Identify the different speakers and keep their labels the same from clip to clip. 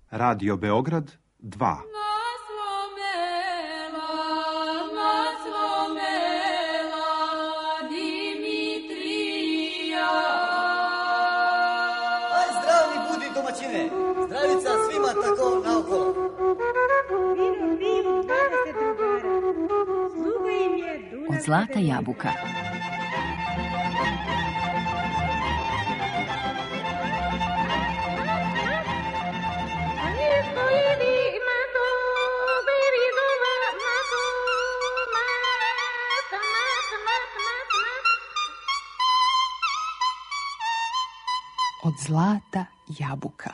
Speaker 1: Radio Beograd 2.
Speaker 2: Zdravica svima tako naokolo.
Speaker 3: Od zlata jabuka. Od zlata jabuka.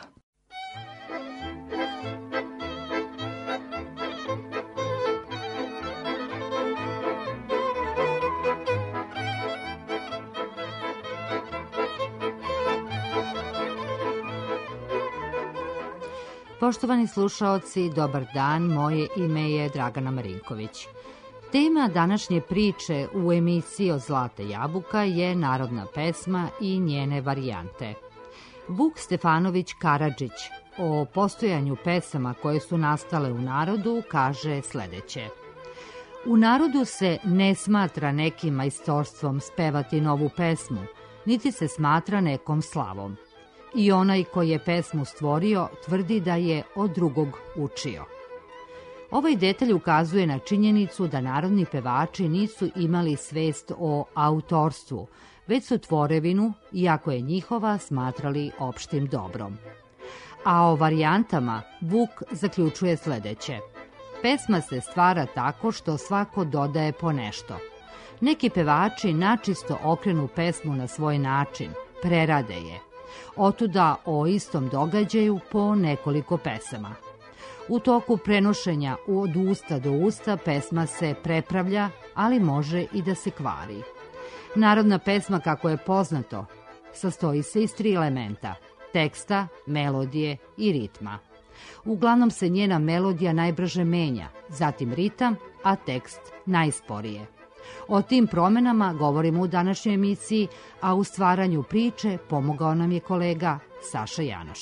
Speaker 4: Poštovani slušaoci, dobar dan, moje ime je Dragana Marinković. Tema današnje priče u emisiji Od zlata jabuka je narodna pesma i njene varijante. Vuk Stefanović Karadžić o postojanju pesama koje su nastale u narodu kaže sledeće. U narodu se ne smatra nekim majstorstvom spevati novu pesmu, niti se smatra nekom slavom. I onaj koji je pesmu stvorio tvrdi da je od drugog učio. Ovaj detalj ukazuje na činjenicu da narodni pevači nisu imali svest o autorstvu, već su tvorevinu, iako je njihova, smatrali opštim dobrom. A o varijantama Vuk zaključuje sledeće. Pesma se stvara tako što svako dodaje po nešto. Neki pevači načisto okrenu pesmu na svoj način, prerade je. Otuda o istom događaju po nekoliko pesama. U toku prenošenja od usta do usta pesma se prepravlja, ali može i da se kvari. Narodna pesma, kako je poznato, sastoji se iz 3 elementa – teksta, melodije i ritma. Uglavnom se njena melodija najbrže menja, zatim ritam, a tekst najsporije. O tim promenama govorimo u današnjoj emisiji, a u stvaranju priče pomogao nam je kolega Saša Janoš.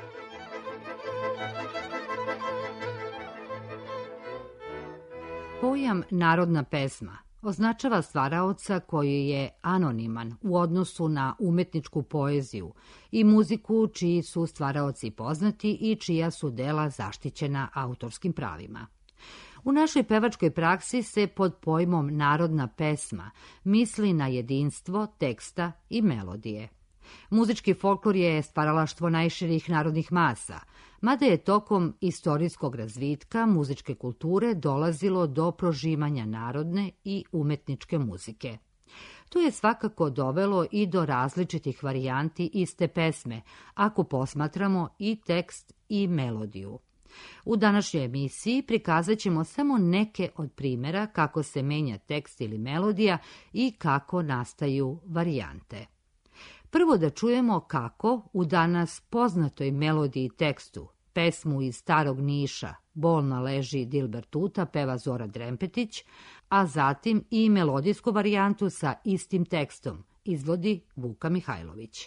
Speaker 4: Pojam narodna pesma označava stvaraoca koji je anoniman u odnosu na umetničku poeziju i muziku čiji su stvaraoci poznati i čija su dela zaštićena autorskim pravima. U našoj pevačkoj praksi se pod pojmom narodna pesma misli na jedinstvo teksta i melodije. Muzički folklor je stvaralaštvo najširih narodnih masa, mada je tokom istorijskog razvitka muzičke kulture dolazilo do prožimanja narodne i umetničke muzike. To je svakako dovelo i do različitih varijanti iste pesme, ako posmatramo i tekst i melodiju. U današnjoj emisiji prikazat ćemo samo neke od primjera kako se menja tekst ili melodija i kako nastaju varijante. Prvo da čujemo kako u danas poznatoj melodiji i tekstu pesmu iz Starog Niša Bolna leži Dilber Tuta peva Zora Drempetić, a zatim i melodijsku varijantu sa istim tekstom izvodi Vuka Mihajlović.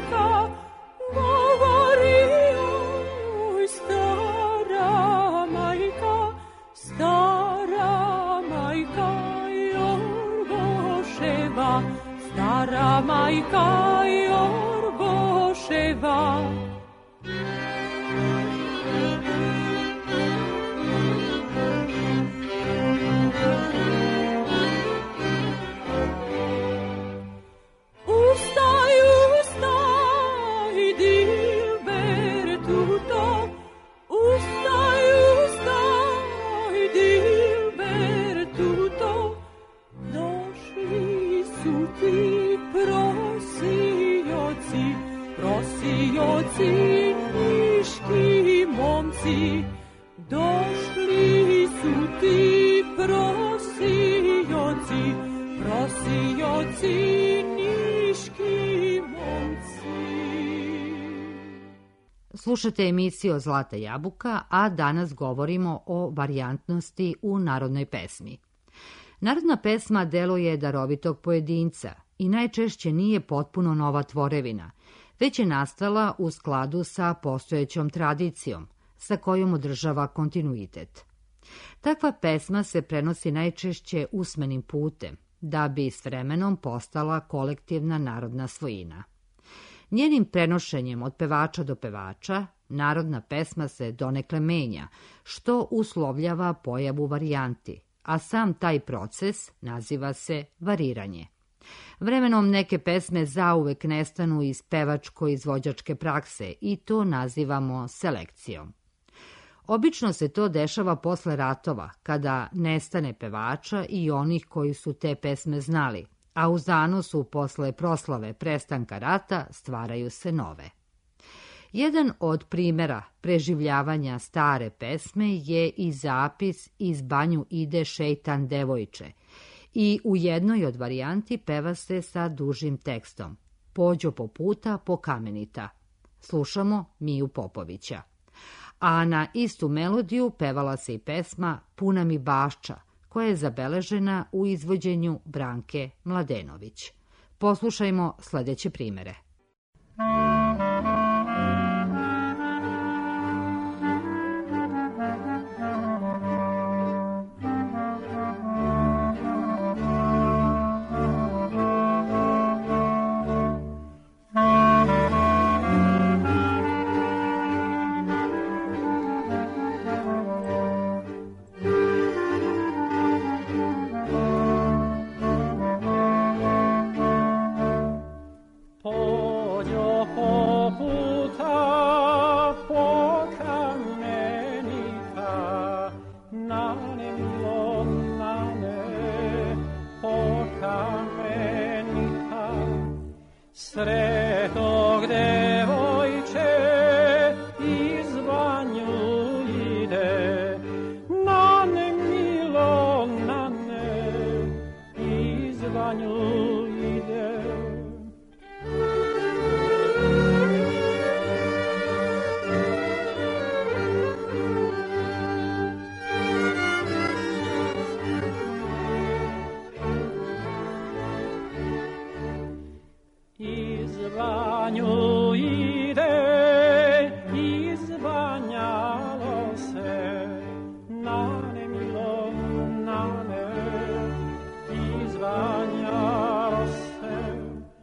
Speaker 5: majka, govori joj stara majka, Jorgoševa, stara majka Jorgoševa. Prosioci, niški momci, došli su ti prosioci, niški momci.
Speaker 4: Slušate emisiju Zlata jabuka, a danas govorimo o varijantnosti u narodnoj pesmi. Narodna pesma deluje darovitog pojedinca i najčešće nije potpuno nova tvorevina, već je nastala u skladu sa postojećom tradicijom, sa kojom održava kontinuitet. Takva pesma se prenosi najčešće usmenim putem, da bi s vremenom postala kolektivna narodna svojina. Njenim prenošenjem od pevača do pevača, narodna pesma se donekle menja, što uslovljava pojavu varijanti, a sam taj proces naziva se variranje. Vremenom neke pesme zauvek nestanu iz pevačko-izvođačke prakse i to nazivamo selekcijom. Obično se to dešava posle ratova, kada nestane pevača i onih koji su te pesme znali, a u zanosu posle proslave prestanka rata stvaraju se nove. Jedan od primera preživljavanja stare pesme je i zapis Iz banju ide šeitan devojče, i u jednoj od varijanti peva se sa dužim tekstom Pođo po puta po kamenita. Slušamo Miju Popovića. A na istu melodiju pevala se i pesma Puna mi bašča, koja je zabeležena u izvođenju Branke Mladenović. Poslušajmo sledeće primere.
Speaker 5: Sretog devojče iz banju ide, nane milo, nane iz banju ide. Iz banju ide, izbanjalo se, nane milo, nane, izbanjalo se,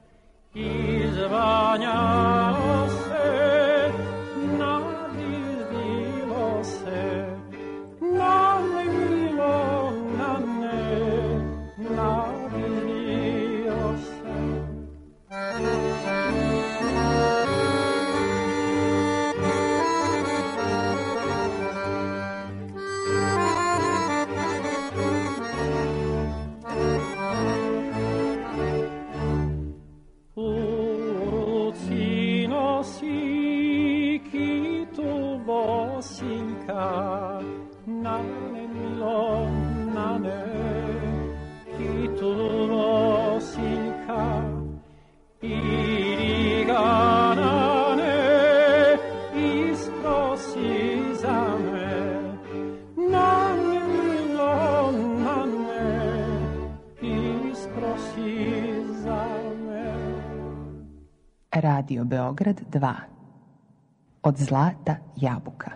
Speaker 5: izbanjalo se, nadizdilo se, nane milo, nane, nadizdilo se. U ruci
Speaker 3: Radio Beograd 2. Od zlata jabuka.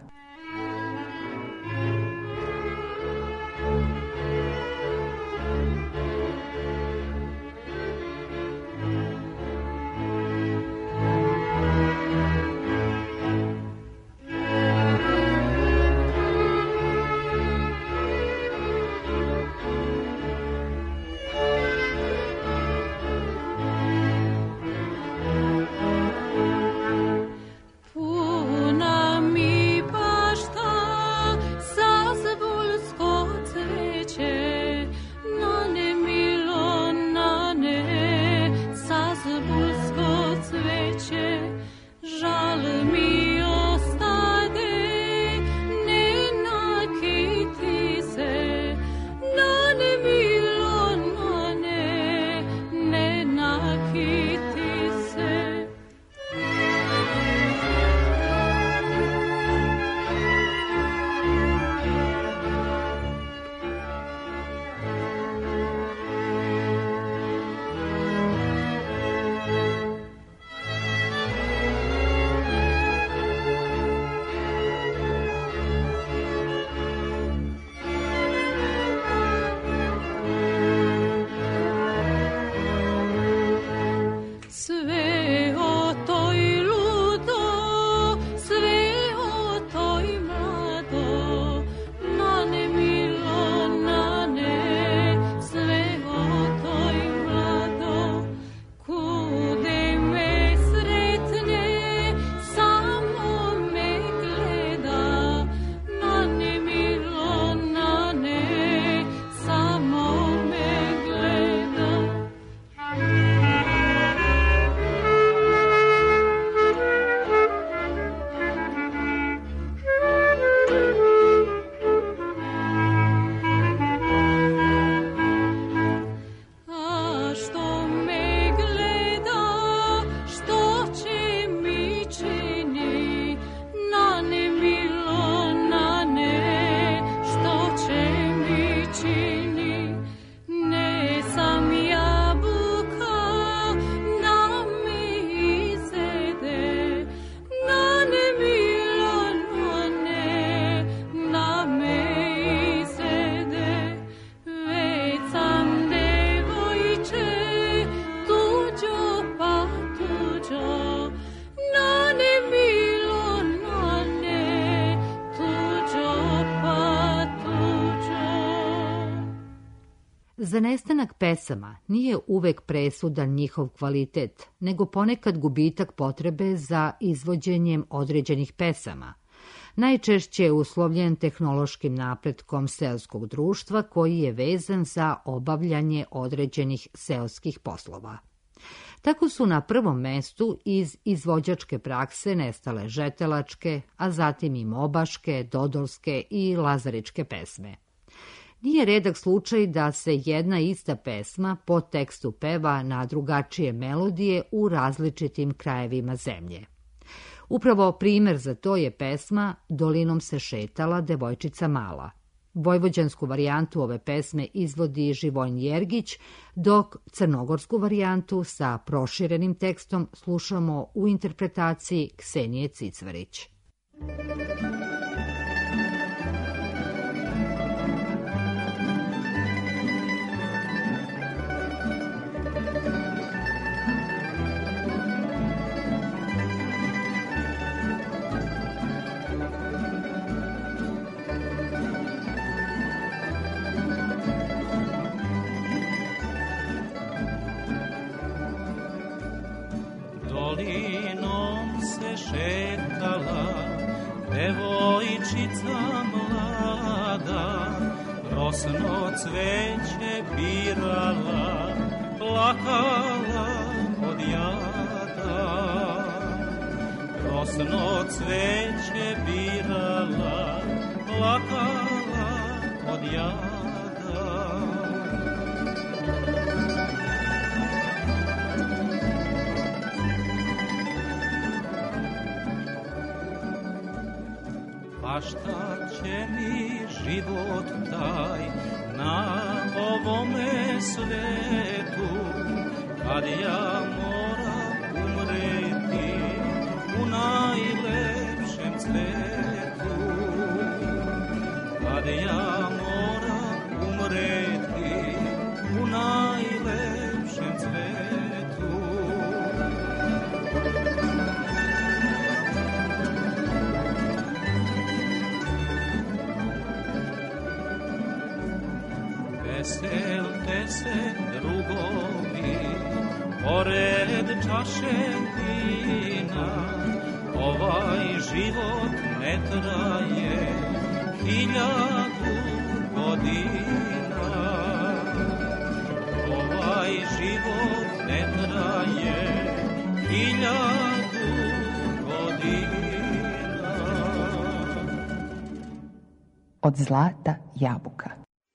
Speaker 4: Za nestanak pesama nije uvek presudan njihov kvalitet, nego ponekad gubitak potrebe za izvođenjem određenih pesama. Najčešće je uslovljen tehnološkim napretkom seoskog društva koji je vezan za obavljanje određenih seoskih poslova. Tako su na prvom mestu iz izvođačke prakse nestale žetelačke, a zatim i mobaške, dodolske i lazaričke pesme. Nije redak slučaj da se jedna ista pesma po tekstu peva na drugačije melodije u različitim krajevima zemlje. Upravo primer za to je pesma Dolinom se šetala devojčica mala. Vojvođansku varijantu ove pesme izvodi Živojin Jergić, dok crnogorsku varijantu sa proširenim tekstom slušamo u interpretaciji Ksenije Cicvarić.
Speaker 5: Dolinom se šetala devojčica mlada, rosno cveće birala, plakala od jada. Rosno cveće birala, plakala od jada. A šta će mi život taj na ovome svetu, kad ja moram umreti? pored čaše vina, ovaj život ne traje 1000 godina. Ovaj život ne traje 1000 godina.
Speaker 3: Od zlata jabuka.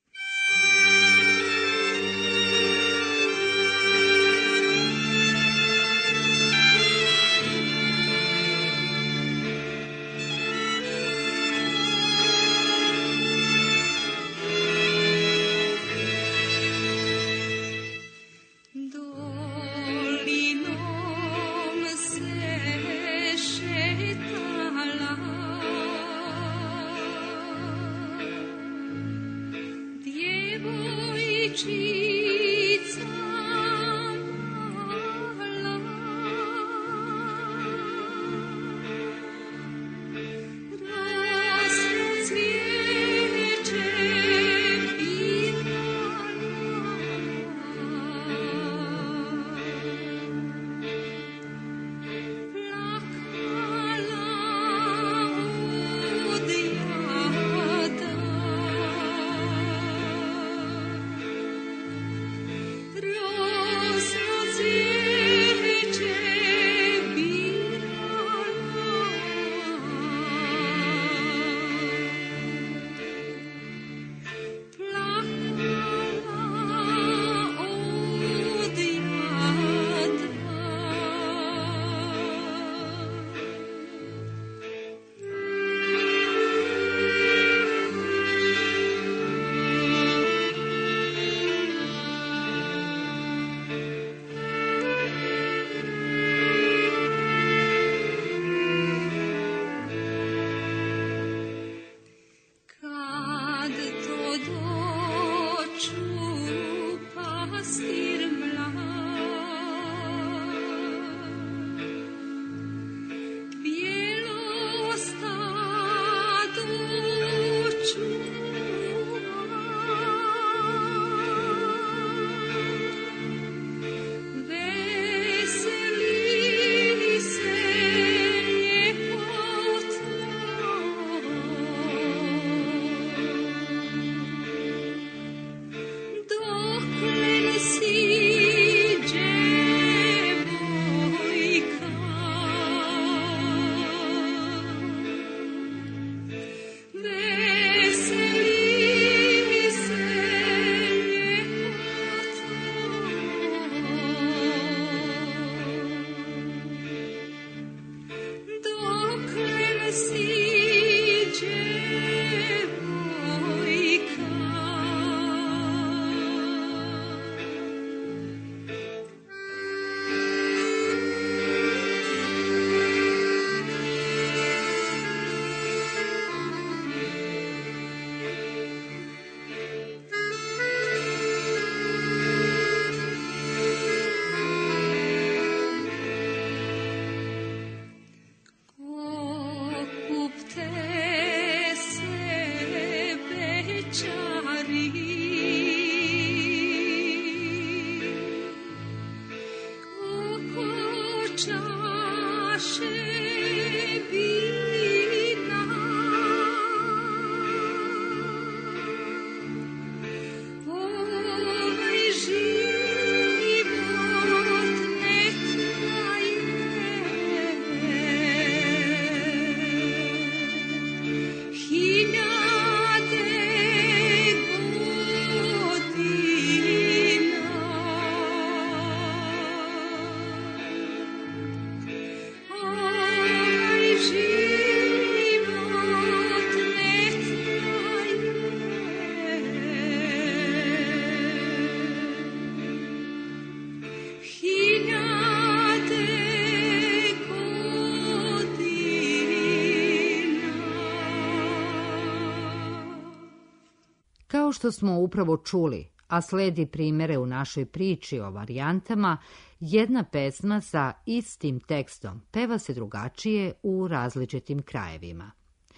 Speaker 4: Kao što smo upravo čuli, a sledi primere u našoj priči o varijantama, jedna pesma sa istim tekstom peva se drugačije u različitim krajevima.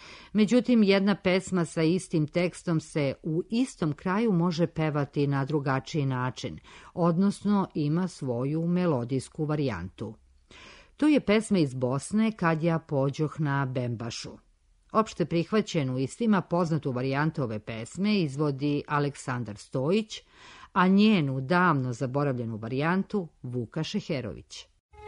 Speaker 4: Međutim, jedna pesma sa istim tekstom se u istom kraju može pevati na drugačiji način, odnosno ima svoju melodijsku varijantu. To je pesma iz Bosne Kad ja pođoh na Bembašu. Opšte prihvaćenu i svima poznatu varijantu ove pesme izvodi Aleksandar Stojić, a njenu davno zaboravljenu varijantu Vuka Šeherović.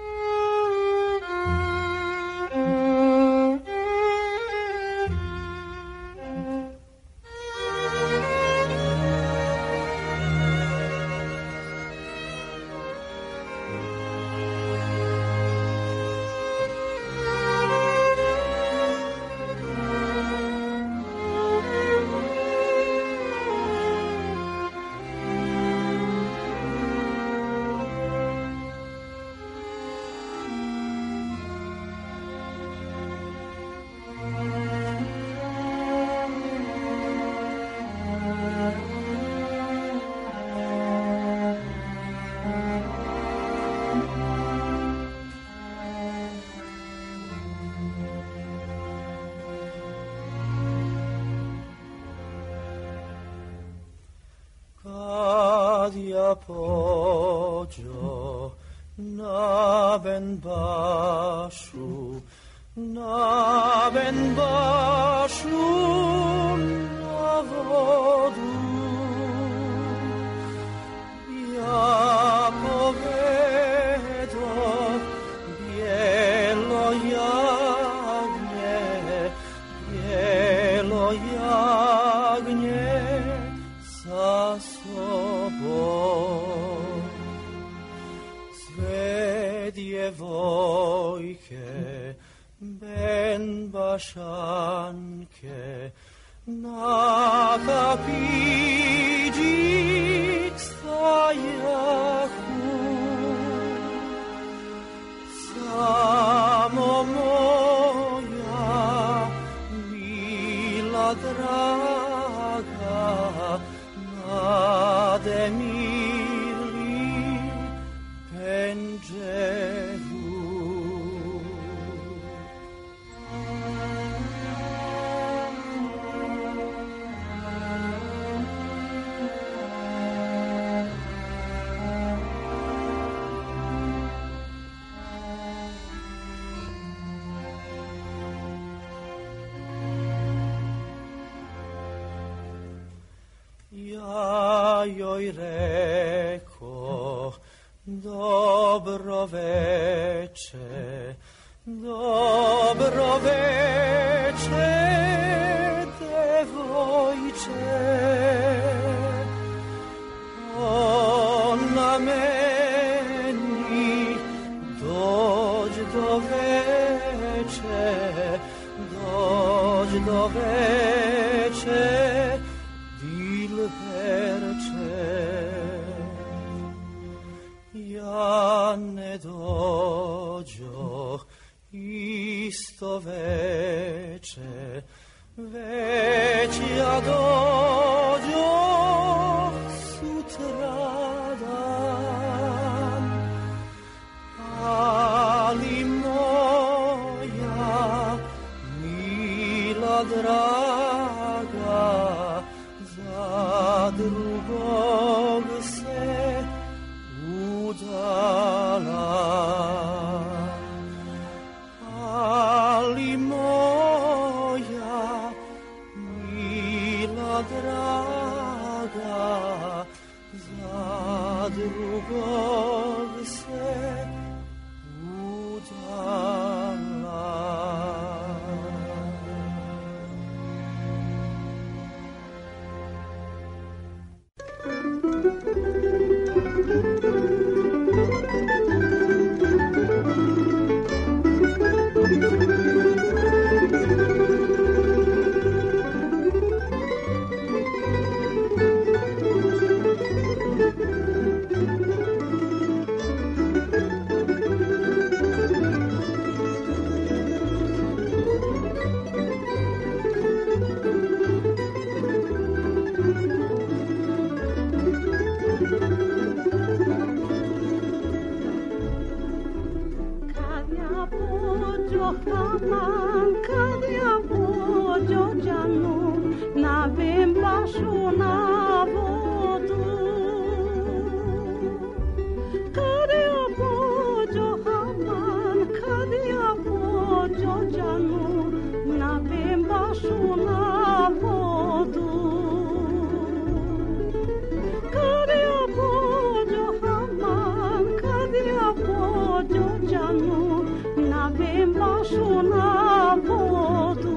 Speaker 5: Pođo na Benbašu, na vodu. Ja povedoh bijelo jagnje sa sobom. Sve djevojke Benbašanke na kapiđik stajahu. Samo moja mila draga nade mili penđeru. Ja joj rekoh dobro veče, devojče. Ona meni dođ do veče, dilberče. Ja ne dođoh isto veče, već ja dođoh sutradan. Ali moja mila draga za drugog se udala. Ali moja mila draga za drugog se udala.
Speaker 6: Kad ja pođoh pođo Haman, kad ja pođo Đanu, na Bembašu na vodu. Kad ja pođo Haman, kad ja pođo Đanu, na Bembašu na vodu. Kad ja pođo Haman, kad ja pođo Đanu, na Bembašu na vodu.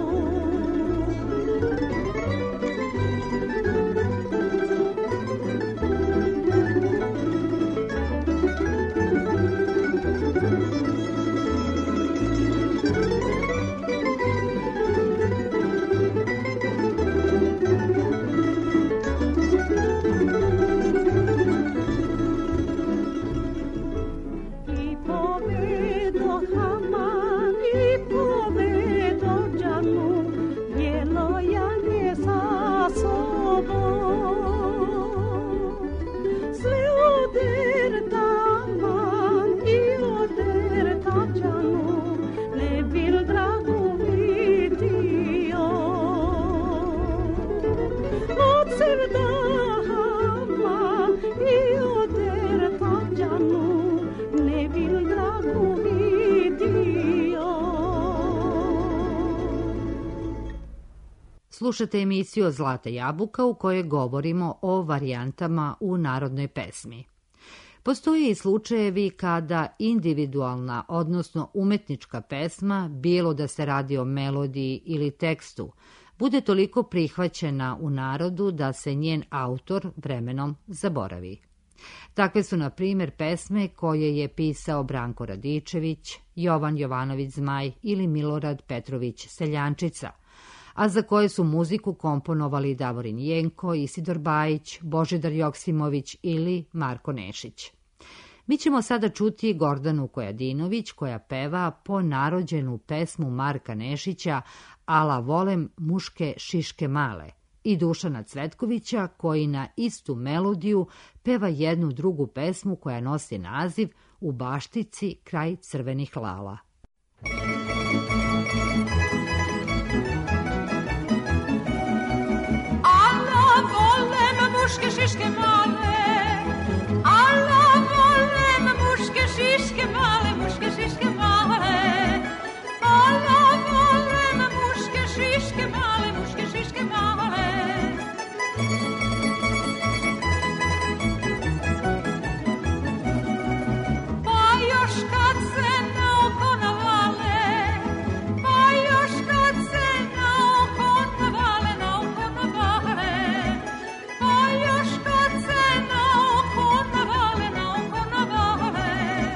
Speaker 4: Slušate emisiju Zlata jabuka u kojoj govorimo o varijantama u narodnoj pesmi. Postoje i slučajevi kada individualna, odnosno umetnička pesma, bilo da se radi o melodiji ili tekstu, bude toliko prihvaćena u narodu da se njen autor vremenom zaboravi. Takve su, na primjer, pesme koje je pisao Branko Radičević, Jovan Jovanović Zmaj ili Milorad Petrović Seljančica, a za koje su muziku komponovali Davorin Jenko, Isidor Bajić, Božidar Joksimović ili Marko Nešić. Mi ćemo sada čuti Gordanu Kojadinović koja peva ponarođenu pesmu Marka Nešića Ala volem muške šiške male i Dušana Cvetkovića koji na istu melodiju peva jednu drugu pesmu koja nosi naziv U baštici kraj crvenih lala.
Speaker 7: Muške šiške male, ala volem muške šiške male, muške šiške male, ala volem muške šiške male, muške šiške male. Pa još kad se na oko navale, pa još kad se na oko navale, na oko navale. Još kad se na oko navale, na oko navale.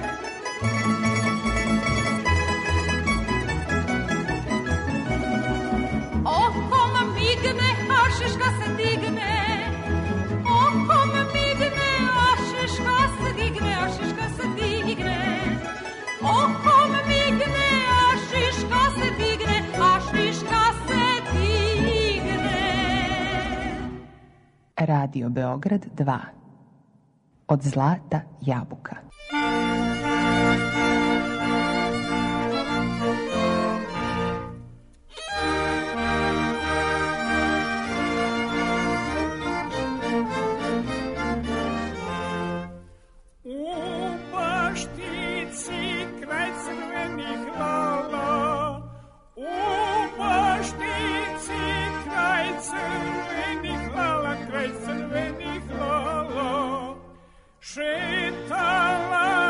Speaker 7: Okom migne, a šiška se digne. Okom migne, a šiška se digne, a šiška se digne. Okom migne, a šiška se digne, a šiška se digne.
Speaker 3: Radio Beograd 2. Od zlata jabuka.
Speaker 5: U baštici kraj crvenih lala, u baštici kraj crvenih lala, kraj crvenih lala, šetala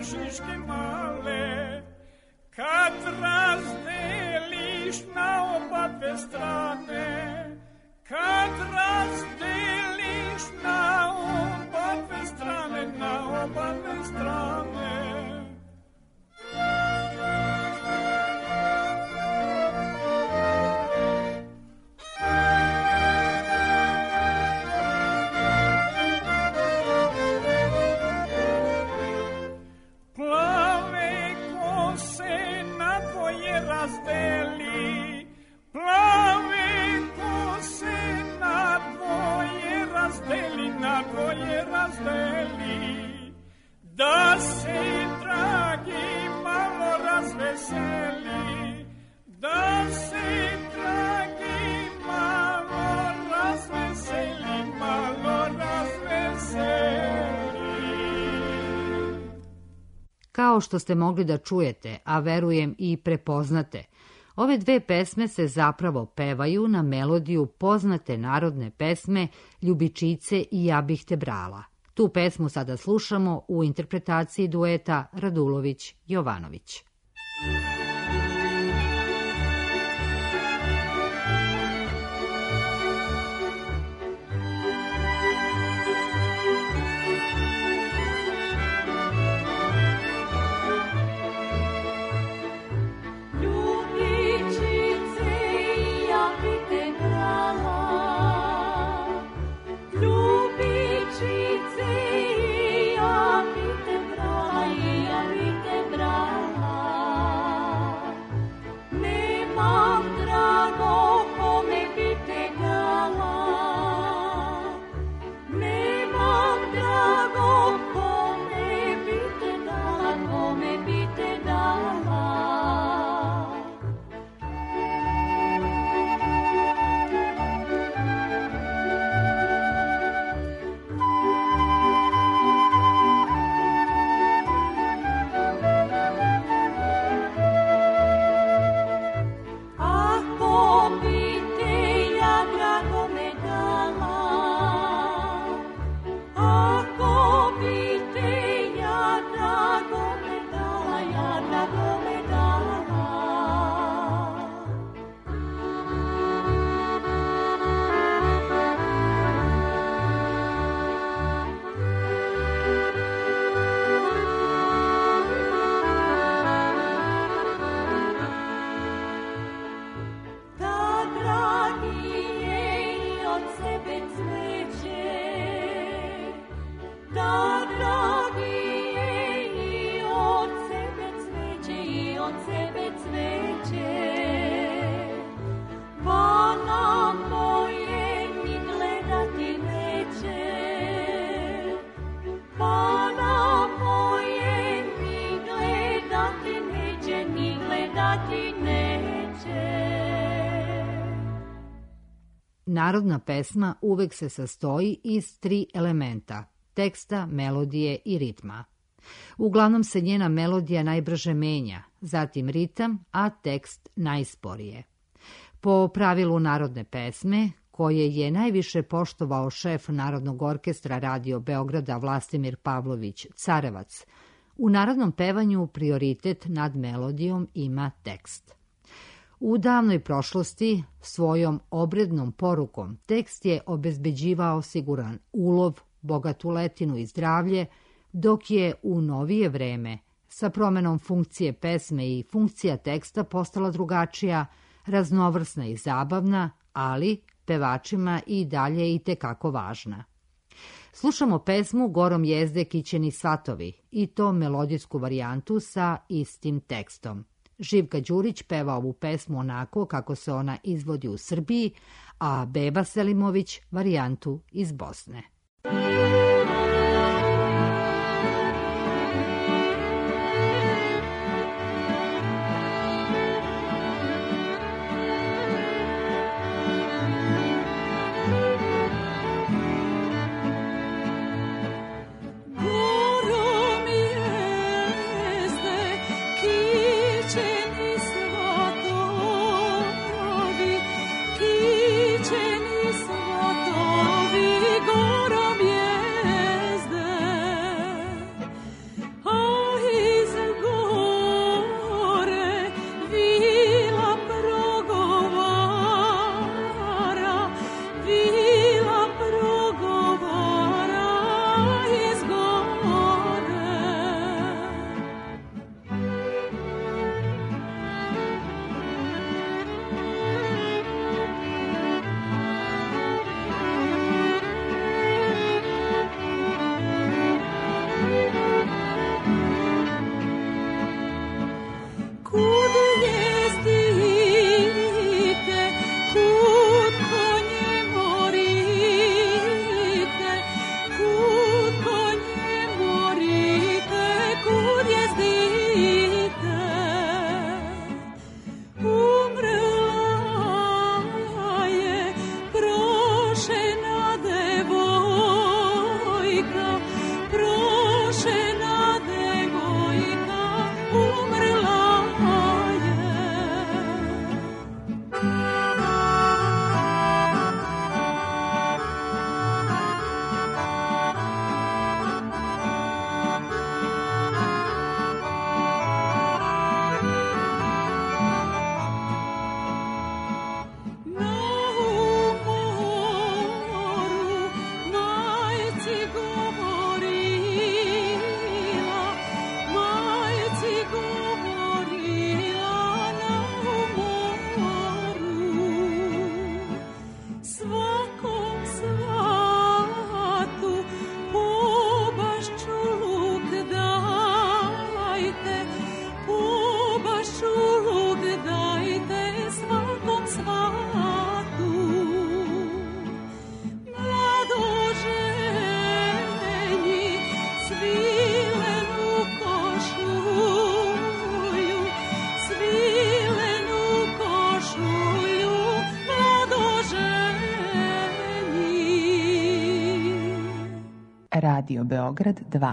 Speaker 5: žiške male, kad razdeliš na oba dve strane, kad razdeliš na oba dve strane, na oba dve strane. Razdeli, plave kose na dvoje razdeli, da se dragi malo razveseli, da se dragi malo razveseli, malo razveseli.
Speaker 4: Kao što ste mogli da čujete, a verujem i prepoznate, ove dve pesme se zapravo pevaju na melodiju poznate narodne pesme Ljubičice i Ja bih te brala. Tu pesmu sada slušamo u interpretaciji dueta Radulović-Jovanović. Narodna pesma uvek se sastoji iz tri elementa – teksta, melodije i ritma. Uglavnom se njena melodija najbrže menja, zatim ritam, a tekst najsporije. Po pravilu narodne pesme, koje je najviše poštovao šef Narodnog orkestra Radio Beograda Vlastimir Pavlović Carevac, u narodnom pevanju prioritet nad melodijom ima tekst. U davnoj prošlosti svojom obrednom porukom tekst je obezbeđivao siguran ulov, bogatu letinu i zdravlje, dok je u novije vreme sa promenom funkcije pesme i funkcija teksta postala drugačija, raznovrsna i zabavna, ali pevačima i dalje i tekako važna. Slušamo pesmu Gorom jezde kićeni svatovi i to melodijsku varijantu sa istim tekstom. Živka Đurić peva ovu pesmu onako kako se ona izvodi u Srbiji, a Beba Selimović varijantu iz Bosne.
Speaker 6: Kićeni svatovi, gorom je
Speaker 3: Radio Beograd 2.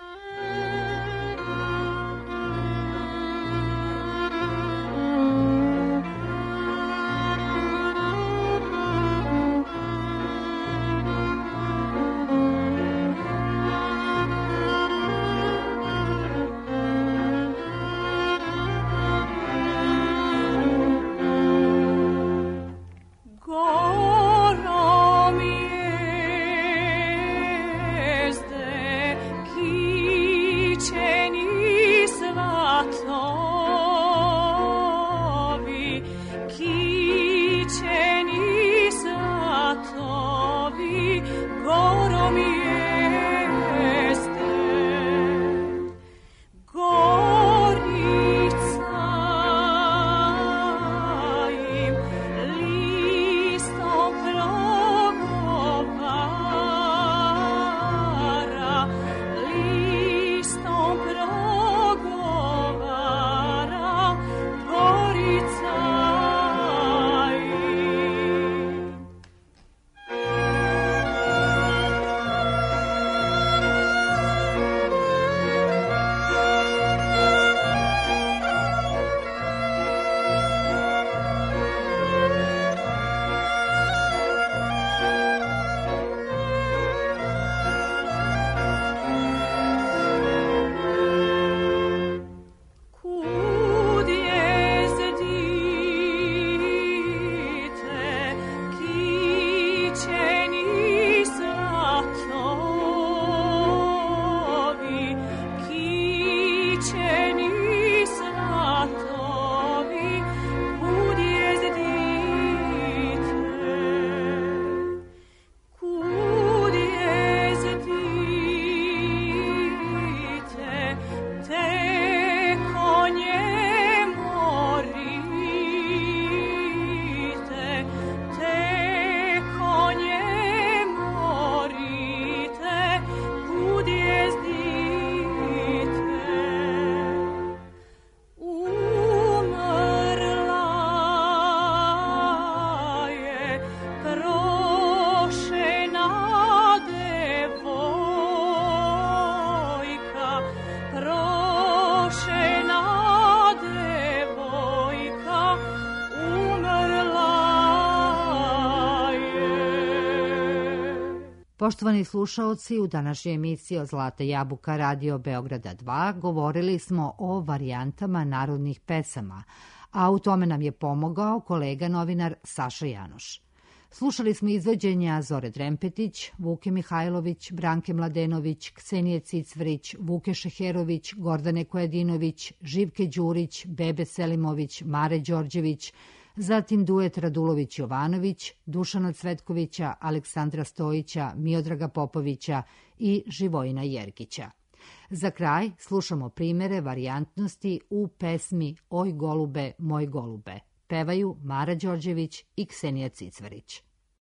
Speaker 4: Poštovani slušaoci, u današnjoj emisiji o Zlata jabuka Radio Beograda 2 govorili smo o varijantama narodnih pesama, a u tome nam je pomogao kolega novinar Saša Janoš. Slušali smo izvođenja Zore Drempetić, Vuke Mihajlović, Branke Mladenović, Ksenije Cicvrić, Vuke Šeherović, Gordane Kojadinović, Živke Đurić, Bebe Selimović, Mare Đorđević, zatim duet Radulović-Jovanović, Dušana Cvetkovića, Aleksandra Stojića, Miodraga Popovića i Živojina Jergića. Za kraj slušamo primere varijantnosti u pesmi Oj golube, moj golube. Pevaju Mara Đorđević i Ksenija Cicvarić.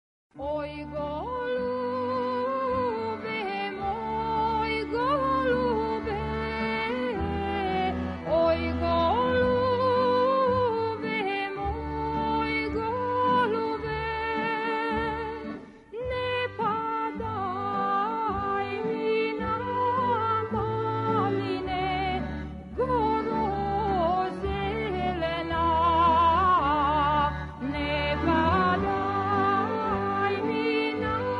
Speaker 7: Oj golube, moj golube, oj golube, moj golube, ne padaj mi na maline, goro zelena, ne padaj mi na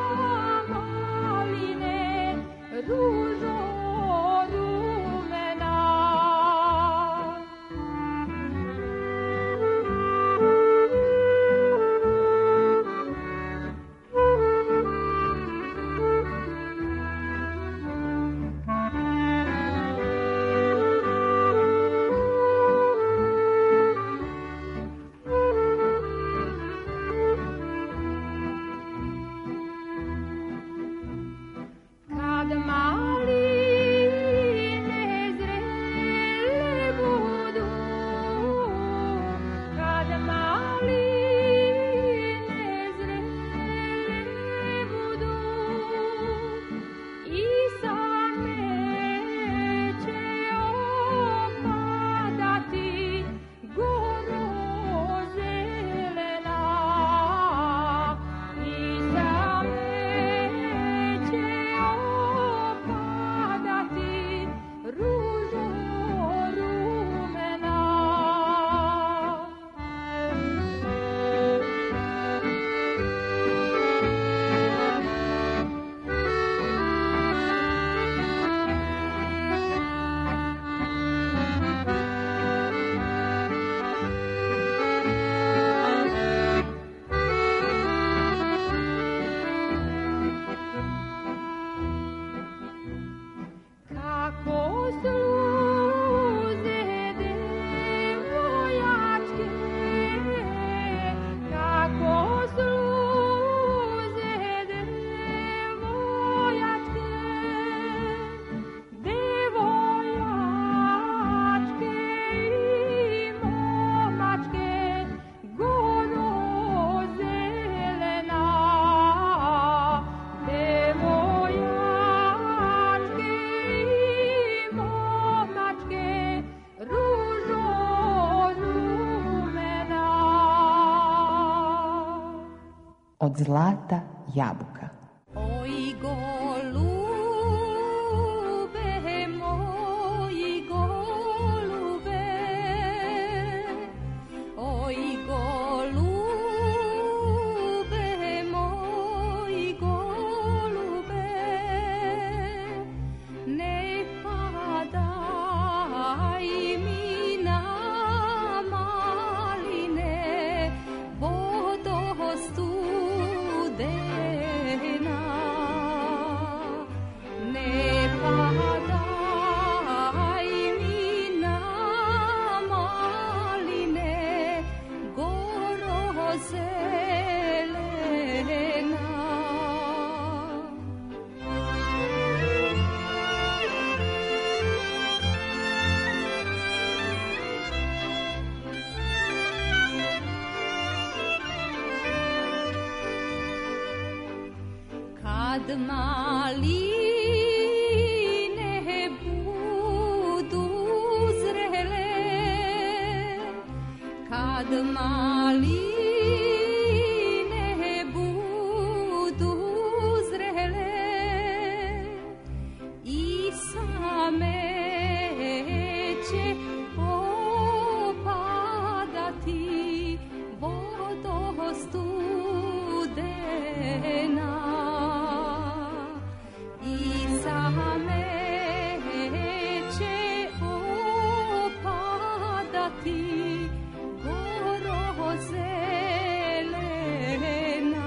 Speaker 3: od zlata jabuka.
Speaker 7: Oj golube moji golube, oj golube moji golube, ne padaj mi na maline, vodo studena, ne padaj mi na maline, goro zelena. Kad maline budu zrele, kad maline budu zrele, i same će opadati vodo studena. I same će opadati goro zelena.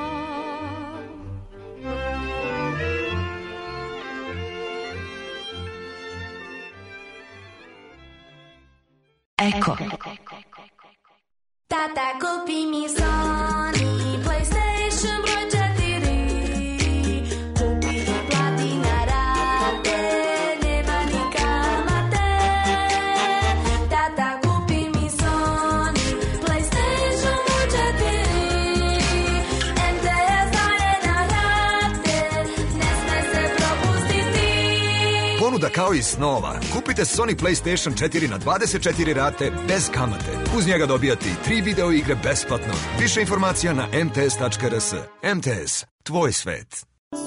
Speaker 8: Eko. Tata, kupi mi Sony PlayStation broj 4. Kupi i plati na rate, nema ni kamate. Tata, kupi mi Sony PlayStation broj 4. MTS daje na rate, ne sme se propustiti.
Speaker 9: Ponuda kao i snova. Kupite Sony PlayStation 4 na 24 rate bez kamate. Uz njega dobijate i 3 video igre besplatno. Više informacija na mts.rs. MTS. Tvoj svet.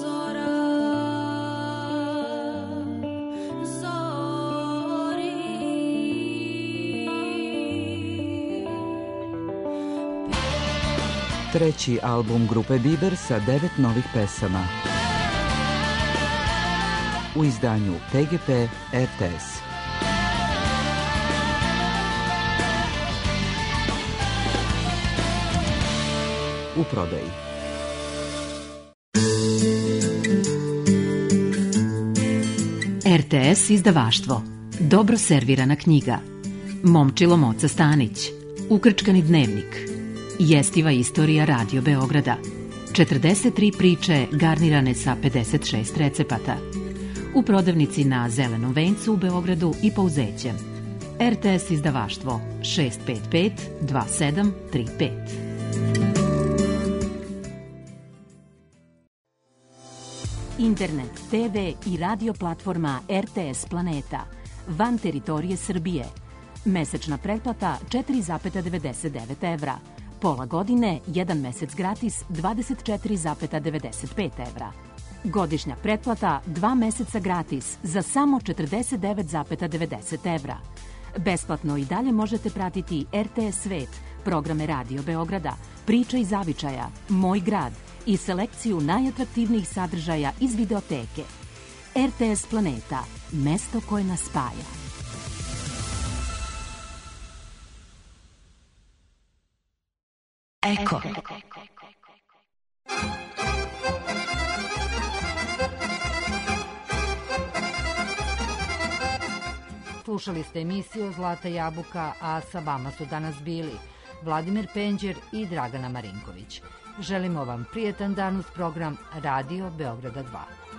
Speaker 10: Treći album grupe Bieber sa 9 novih pesama. U izdanju TGP RTS. U prodaji.
Speaker 11: RTS izdavaštvo. Dobro servirana knjiga. Momčilo Moca Stanić. Ukrčkani dnevnik. Jestiva istorija Radio Beograda. 43 priče garnirane sa 56 recepata. U prodavnici na Zelenom vencu u Beogradu i Pouzećem. RTS izdavaštvo 655 2735. Internet, TV i radio platforma RTS Planeta. Van teritorije Srbije. Mesečna pretplata 4,99 evra. Pola godine, 1 mesec gratis 24,95 evra. Godišnja pretplata 2 meseca gratis za samo 49,90 evra. Besplatno i dalje možete pratiti RTS Svet, programe Radio Beograda, Priča i zavičaja, Moj grad i selekciju najatraktivnijih sadržaja iz videoteke. RTS Planeta, mesto koje nas spaja.
Speaker 8: Eko.
Speaker 4: Slušali ste emisiju Zlata jabuka, a sa vama su danas bili Vladimir Penđer i Dragana Marinković. Želimo vam prijetan dan uz program Radio Beograda 2.